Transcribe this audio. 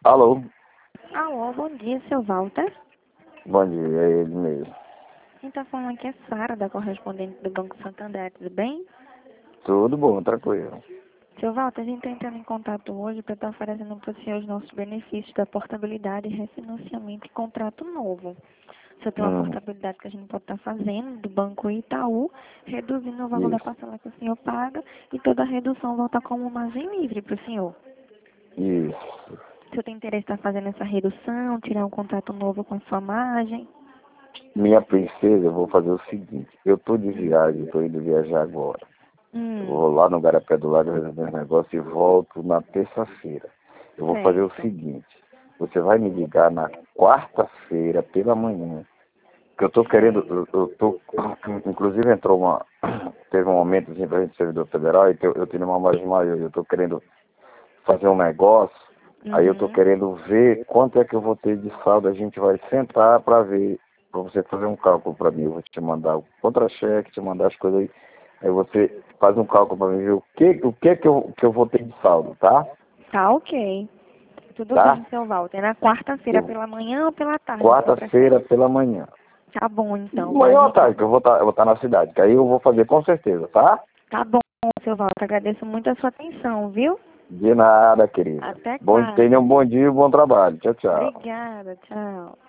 Alô? Alô, bom dia, seu Walter. Bom dia, é ele mesmo. Quem tá falando aqui é Sara, da correspondente do Banco Santander, tudo bem? Tudo bom, tranquilo. Seu Walter, a gente tá entrando em contato hoje para estar oferecendo para o senhor os nossos benefícios da portabilidade, refinanciamento e contrato novo. O senhor tem uma portabilidade que a gente pode estar fazendo do Banco Itaú, reduzindo o valor da Isso, parcela que o senhor paga e toda a redução volta como margem livre para o senhor. isso. O senhor tem interesse em estar fazendo essa redução, tirar um contrato novo com a sua margem? Minha princesa, eu vou fazer o seguinte. Eu tô de viagem, eu tô indo viajar agora. Eu Hum, vou lá no Garapé do Lago resolver os negócios e volto na terça-feira. Eu vou fazer o certo. seguinte. Você vai me ligar na quarta-feira pela manhã. Que eu tô querendo, Certo. eu tô, inclusive entrou teve um aumento assim pra gente servidor federal e eu tenho uma margem maior. Eu tô querendo fazer um negócio, aí eu tô Uhum. querendo ver quanto é que eu vou ter de saldo. A gente vai sentar para ver, para você fazer um cálculo para mim. Eu vou te mandar o contra-cheque, te mandar as coisas aí. Aí você faz um cálculo para mim, ver o que eu vou ter de saldo, tá? Tá ok. Tudo Tá? bem, seu Walter. Na quarta-feira Eu, pela manhã ou pela tarde, o senhor quarta-feira prefere? pela manhã. Tá bom, então. Manhã ou à tarde, que eu vou estar na cidade, que aí eu vou fazer com certeza, tá? Tá bom, seu Walter. Agradeço muito a sua atenção, viu? De nada, querida. Até Bom, tenha quarta. um bom dia e um bom trabalho. Tchau, tchau. Obrigada. Tchau.